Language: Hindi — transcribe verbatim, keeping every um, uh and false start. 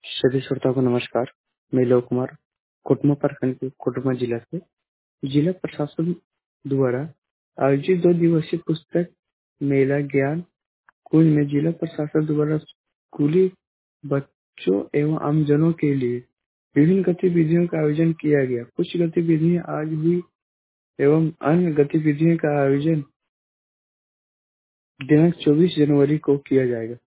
सभी श्रोताओं को नमस्कार। मैं लोक कुमार कोटमा प्रखंड के कोटमा जिला से जिला प्रशासन द्वारा आयोजित दो दिवसीय पुस्तक मेला ज्ञान कुंज में जिला प्रशासन द्वारा स्कूली बच्चों एवं आमजनों के लिए विभिन्न गतिविधियों का आयोजन किया गया। कुछ गतिविधियां आज हुई एवं अन्य गतिविधियों का आयोजन दिनांक चौबीस जनवरी को किया जाएगा।